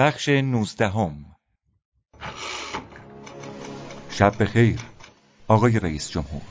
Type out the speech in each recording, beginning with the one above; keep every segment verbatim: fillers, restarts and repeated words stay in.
بخش نوزدهم. شب بخیر آقای رئیس جمهور.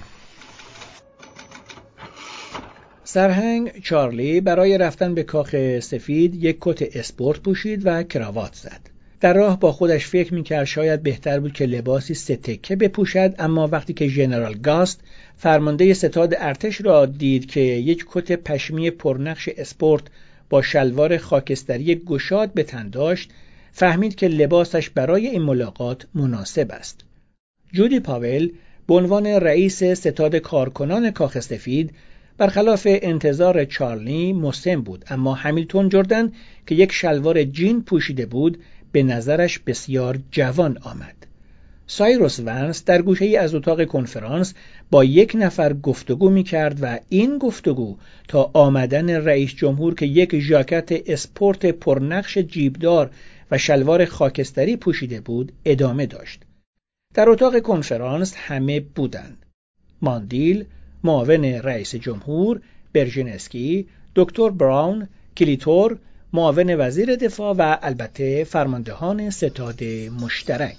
سرهنگ چارلی برای رفتن به کاخ سفید یک کت اسپورت پوشید و کراوات زد. در راه با خودش فکر می‌کرد شاید بهتر بود که لباسی سه تکه بپوشد، اما وقتی که ژنرال گاست فرمانده ستاد ارتش را دید که یک کت پشمی پرنقش اسپورت با شلوار خاکستری گشاد به تن داشت، فهمید که لباسش برای این ملاقات مناسب است. جودی پاول به عنوان رئیس ستاد کارکنان کاخ سفید برخلاف انتظار چارلی مسن بود، اما همیلتون جردن که یک شلوار جین پوشیده بود به نظرش بسیار جوان آمد. سایروس ونس در گوشه‌ای از اتاق کنفرانس با یک نفر گفتگو می‌کرد و این گفتگو تا آمدن رئیس جمهور که یک ژاکت اسپورت پرنقش جیبدار و شلوار خاکستری پوشیده بود ادامه داشت. در اتاق کنفرانس همه بودند. ماندیل، معاون رئیس جمهور، برژنسکی، دکتر براون، کلیتور، معاون وزیر دفاع و البته فرماندهان ستاد مشترک.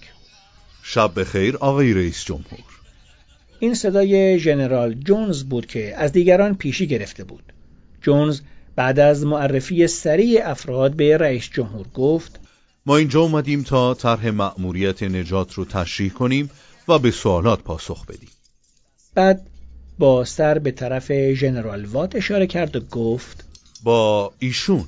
شب بخیر آقای رئیس جمهور. این صدای ژنرال جونز بود که از دیگران پیشی گرفته بود. جونز بعد از معرفی سریع افراد به رئیس جمهور گفت: ما اینجا اومدیم تا طرح مأموریت نجات رو تشریح کنیم و به سوالات پاسخ بدیم. بعد با سر به طرف ژنرال وات اشاره کرد و گفت: با ایشون.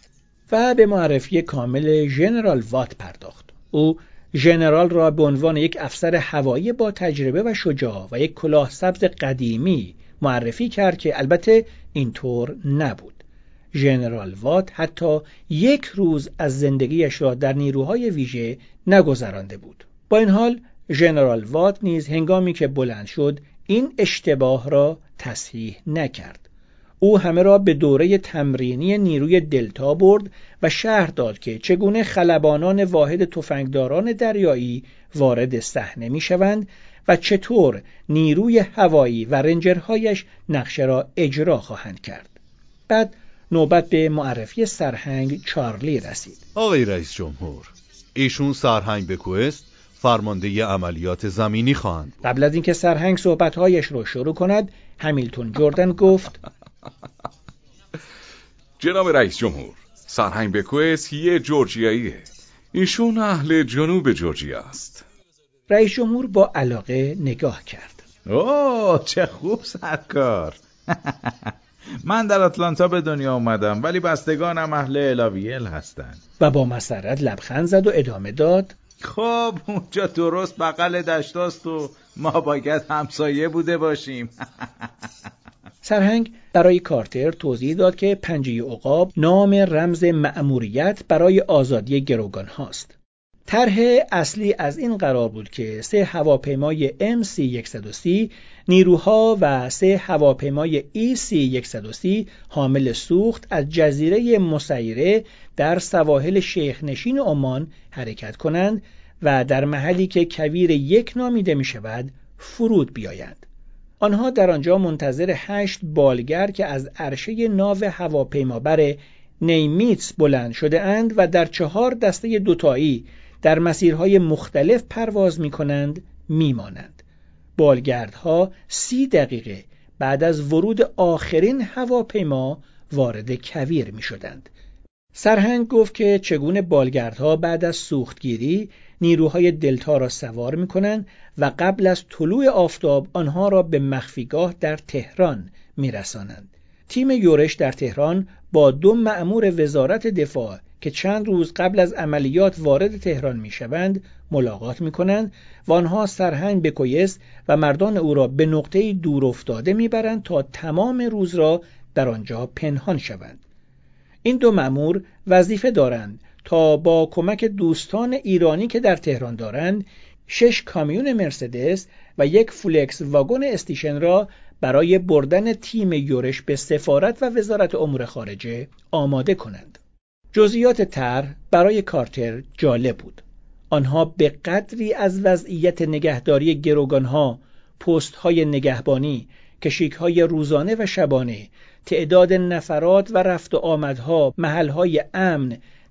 و به معرفی کامل ژنرال وات پرداخت. او ژنرال را به عنوان یک افسر هوایی با تجربه و شجاع و یک کلاه سبز قدیمی معرفی کرد که البته اینطور نبود. ژنرال وات حتی یک روز از زندگیش را در نیروهای ویژه نگذرانده بود. با این حال ژنرال وات نیز هنگامی که بلند شد این اشتباه را تصحیح نکرد. او همه را به دوره تمرینی نیروی دلتا برد و شرح داد که چگونه خلبانان واحد تفنگداران دریایی وارد صحنه می‌شوند و چطور نیروی هوایی و رنجرهایش نقشه را اجرا خواهند کرد. بعد نوبت به معرفی سرهنگ چارلی رسید. آقای رئیس جمهور، ایشون سرهنگ بکوست فرمانده عملیات زمینی خواهند بود. قبل از اینکه سرهنگ صحبت‌هایش را شروع کند، همیلتون جردن گفت: جناب رئیس جمهور، سرهنگ بکوست یه جورجیاییه. ایشون اهل جنوب جورجیا است. رئیس جمهور با علاقه نگاه کرد. اوه چه خوب سرکار. من در آتلانتا به دنیا اومدم ولی بستگانم اهل الاویل هستن. و با مسرت لبخند زد و ادامه داد: خب اونجا درست بغل دشتاست و ما باید همسایه بوده باشیم. سرهنگ برای کارتر توضیح داد که پنجه عقاب نام رمز مأموریت برای آزادی گروگان هاست. طرح اصلی از این قرار بود که سه هواپیمای ام سی صد و سی نیروها و سه هواپیمای ای سی صد و سی حامل سوخت از جزیره مسیره در سواحل شیخ نشین عمان حرکت کنند و در محلی که کویر یک نامیده می شود فرود بیایند. آنها در آنجا منتظر هشت بالگر که از عرشه ناو هواپیمابر نیمیتس بلند شده اند و در چهار دسته دوتایی در مسیرهای مختلف پرواز می کنند می مانند. بالگردها سی دقیقه بعد از ورود آخرین هواپیما وارد کویر می شدند. سرهنگ گفت که چگونه بالگردها بعد از سوختگیری نیروهای دلتا را سوار می کنند و قبل از طلوع آفتاب آنها را به مخفیگاه در تهران می رسانند. تیم یورش در تهران با دو مأمور وزارت دفاع که چند روز قبل از عملیات وارد تهران می شوند ملاقات می کنند و آنها سرهنگ بکویس و مردان او را به نقطه دور افتاده می برند تا تمام روز را در آنجا پنهان شوند. این دو مأمور وظیفه دارند تا با کمک دوستان ایرانی که در تهران دارند شش کامیون مرسدس و یک فولکس واگن استیشن را برای بردن تیم یورش به سفارت و وزارت امور خارجه آماده کنند. جزئیات طرح برای کارتر جالب بود. آنها به قدری از وضعیت نگهداری گروگانها، پست‌های نگهبانی، کشیک‌های روزانه و شبانه، تعداد نفرات و رفت و آمدها، محل‌های امن،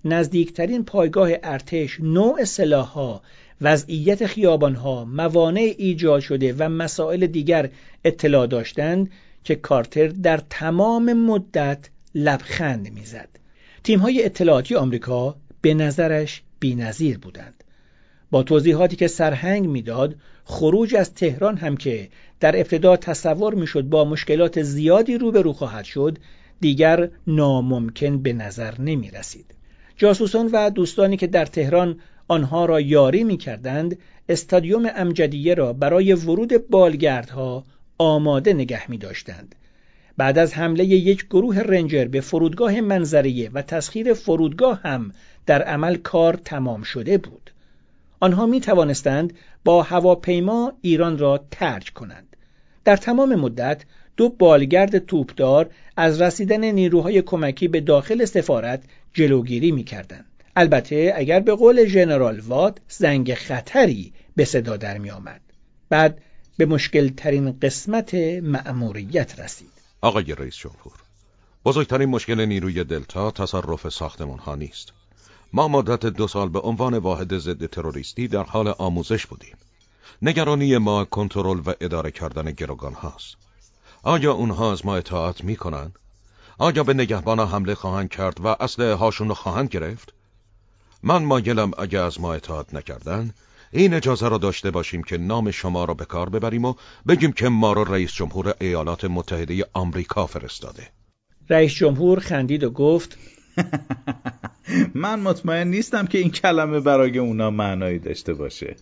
نزدیکترین پایگاه ارتش، نوع سلاح‌ها، وضعیت خیابان‌ها، موانع ایجاد شده و مسائل دیگر اطلاع داشتند که کارتر در تمام مدت لبخند می‌زد. تیم‌های اطلاعاتی آمریکا به نظرش بی‌نظیر بودند. با توضیحاتی که سرهنگ میداد، خروج از تهران هم که در ابتدا تصور میشد با مشکلات زیادی روبرو خواهد شد، دیگر ناممکن به نظر نمی رسید. جاسوسان و دوستانی که در تهران آنها را یاری می کردند، استادیوم امجدیه را برای ورود بالگردها آماده نگه می داشتند. بعد از حمله یک گروه رنجر به فرودگاه منظریه و تسخیر فرودگاه هم در عمل کار تمام شده بود. آنها می توانستند با هواپیما ایران را ترک کنند. در تمام مدت دو بالگرد توپدار از رسیدن نیروهای کمکی به داخل سفارت جلوگیری می کردند. البته اگر به قول ژنرال وات زنگ خطری به صدا در می آمد. بعد به مشکل ترین قسمت مأموریت رسید. آقای رئیس جمهور، بزرگترین مشکل نیروی دلتا تصرف ساختمان ها نیست. ما مدت دو سال به عنوان واحد ضد تروریستی در حال آموزش بودیم. نگرانی ما کنترل و اداره کردن گروگان هاست. آیا اونها از ما اطاعت می کنن؟ آیا به نگهبانا حمله خواهند کرد و اسلحه هاشون رو خواهند گرفت؟ من مایلم اگه از ما اطاعت نکردن، این اجازه را داشته باشیم که نام شما را به کار ببریم و بگیم که ما را رئیس جمهور ایالات متحده آمریکا فرستاده. رئیس جمهور خندید و گفت من مطمئن نیستم که این کلمه برای اونا معنایی داشته باشه.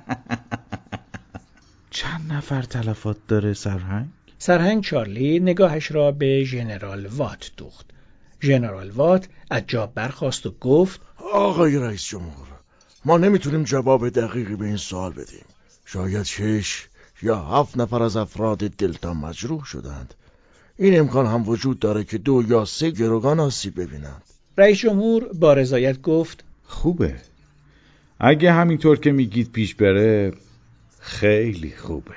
چند نفر تلفات داره سرهنگ؟ سرهنگ چارلی نگاهش را به ژنرال وات دوخت. ژنرال وات از جا برخاست و گفت آقای رئیس جمهور، ما نمیتونیم جواب دقیقی به این سوال بدیم. شاید شش یا هفت نفر از افراد دلتا مجروح شدند. این امکان هم وجود داره که دو یا سه گروگان آسیب ببینند. رئیس جمهور با رضایت گفت خوبه. اگه همینطور که میگید پیش بره خیلی خوبه.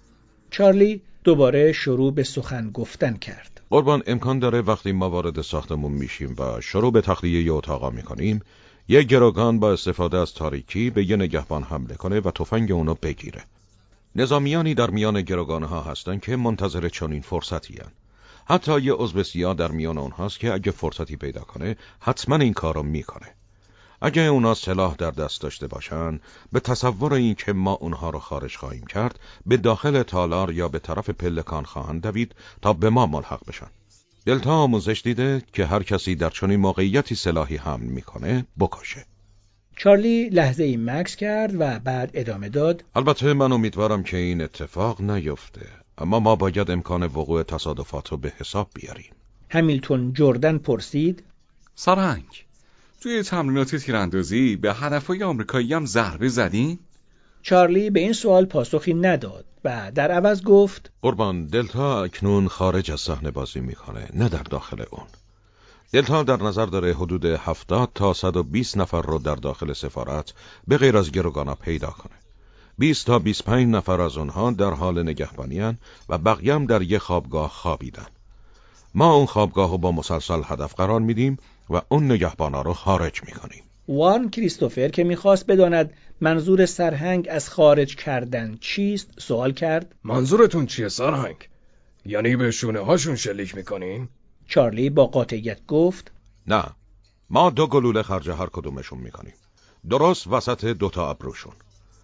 چارلی دوباره شروع به سخن گفتن کرد. قربان، امکان داره وقتی ما وارد ساختمون میشیم و شروع به تخلیه یه اتاقا میکنیم، یه گروگان با استفاده از تاریکی به یه نگهبان حمله کنه و تفنگ اونو بگیره. نظامیانی در میان گروگانها هستن که منتظر چنین فرصتی هن. حتی یه عضو سیاه در میان اونهاست که اگه فرصتی پیدا کنه حتما این کارو میکنه. اگه اونا سلاح در دست داشته باشن، به تصور این که ما اونها رو خارج خواهیم کرد، به داخل تالار یا به طرف پلکان خواهند دوید تا به ما ملحق بشن. دلتا آموزش دیده که هر کسی در چنین موقعیتی سلاحی حمل میکنه بکشه. چارلی لحظه ای مکث کرد و بعد ادامه داد. البته من امیدوارم که این اتفاق نیفته، اما ما باید امکان وقوع تصادفات رو به حساب بیاریم. همیلتون جردن پرسید سرهنگ، توی تمرینات تیراندازی به هدفهای آمریکایی هم ضربه زدین؟ چارلی به این سوال پاسخی نداد و در عوض گفت قربان، دلتا اکنون خارج از صحنه بازی میکنه، نه در داخل اون. دلتا در نظر داره حدود هفتاد تا صد و بیست نفر رو در داخل سفارت به غیر از گروگانا پیدا کنه. بیست تا بیست و پنج نفر از اونها در حال نگهبانی هن و بقیه هم در یه خوابگاه خوابیدن. ما اون خوابگاه رو با مسلسل هدف قرار میدیم و اون نگهبانا رو خارج میکنیم. وارن کریستوفر که میخواست بداند منظور سرهنگ از خارج کردن چیست سوال کرد. منظورتون چیه سرهنگ؟ یعنی به شونه هاشون شلیک میکنین؟ چارلی با قاطعیت گفت نه، ما دو گلوله خرج هر کدومشون میکنیم، درست وسط دوتا ابروشون.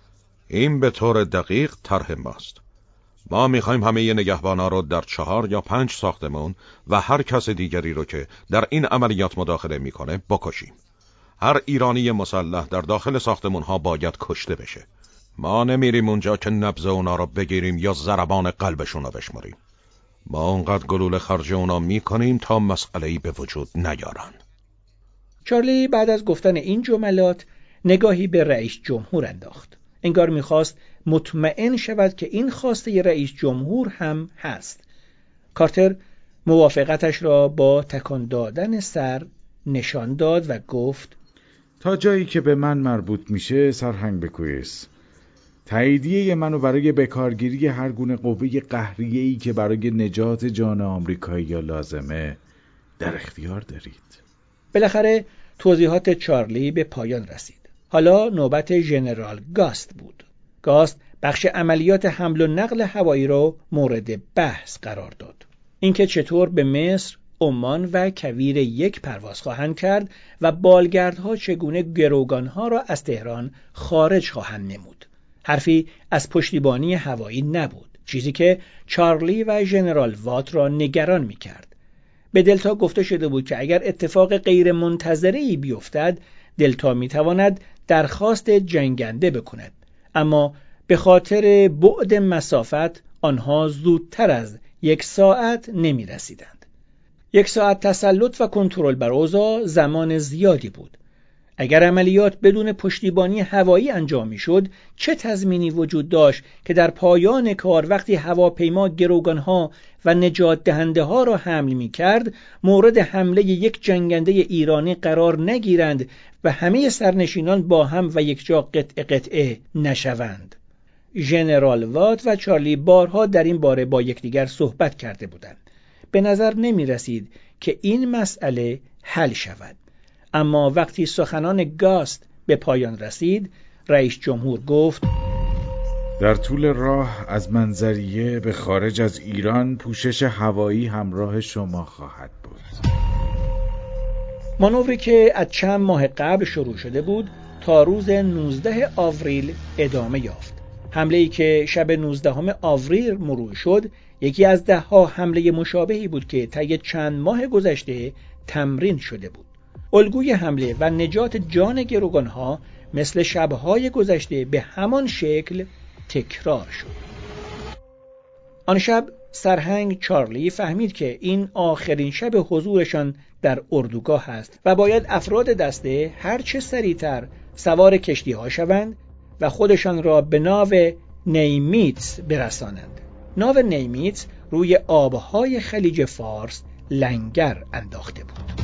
این به طور دقیق طرح ماست. ما میخوایم همه ی نگهبانا رو در چهار یا پنج ساختمون و هر کس دیگری رو که در این عملیات مداخله میکنه بکشیم. هر ایرانی مسلح در داخل ساختمون ها باید کشته بشه. ما نمیریم اونجا که نبض اونا رو بگیریم یا ضربان قلبشون رو بشماریم. ما اونقدر گلوله خرج اونا میکنیم تا مسئله‌ای به وجود نیارن. چارلی بعد از گفتن این جملات نگاهی به رئیس جمهور انداخت. انگار میخواست مطمئن شود که این خواسته رئیس جمهور هم هست. کارتر موافقتش را با تکان دادن سر نشان داد و گفت تا جایی که به من مربوط میشه سرهنگ بکویس، تاییدیه منو برای بکارگیری هر گونه قوه قهریه‌ای که برای نجات جان آمریکایی لازمه در اختیار دارید. بالاخره توضیحات چارلی به پایان رسید. حالا نوبت ژنرال گاست بود. گاست بخش عملیات حمل و نقل هوایی را مورد بحث قرار داد. اینکه چطور به مصر، عمان و کویر یک پرواز خواهند کرد و بالگردها چگونه گروگانها را از تهران خارج خواهند نمود. حرفی از پشتیبانی هوایی نبود، چیزی که چارلی و ژنرال وات را نگران می‌کرد. به دلتا گفته شده بود که اگر اتفاق غیر منتظره‌ای بیفتد، دلتا می‌تواند درخواست جنگنده بکند، اما به خاطر بعد مسافت آنها زودتر از یک ساعت نمی‌رسیدند. یک ساعت تسلط و کنترل بر اوضاع زمان زیادی بود. اگر عملیات بدون پشتیبانی هوایی انجام می‌شد، چه تضمینی وجود داشت که در پایان کار وقتی هواپیما گروگانها و نجات دهنده ها را حمل می‌کرد، مورد حمله یک جنگنده ایرانی قرار نگیرند و همه سرنشینان با هم و یکجا قطع قطعه نشوند؟ ژنرال وات و چارلی بارها در این باره با یکدیگر صحبت کرده بودند. به نظر نمی رسید که این مسئله حل شود. اما وقتی سخنان گاست به پایان رسید، رئیس جمهور گفت: در طول راه از منظریه به خارج از ایران پوشش هوایی همراه شما خواهد بود. مانوری که از چند ماه قبل شروع شده بود تا روز نوزدهم آوریل ادامه یافت. حمله‌ای که شب نوزدهم آوریل مرور شد، یکی از ده ها حمله مشابهی بود که طی چند ماه گذشته تمرین شده بود. الگوی حمله و نجات جان گروگانها مثل شب‌های گذشته به همان شکل تکرار شد. آن شب سرهنگ چارلی فهمید که این آخرین شب حضورشان در اردوگاه است و باید افراد دسته هر چه سریعتر سوار کشتی‌ها شوند و خودشان را به ناو نیمیتس برسانند. ناو نیمیتس روی آبهای خلیج فارس لنگر انداخته بود.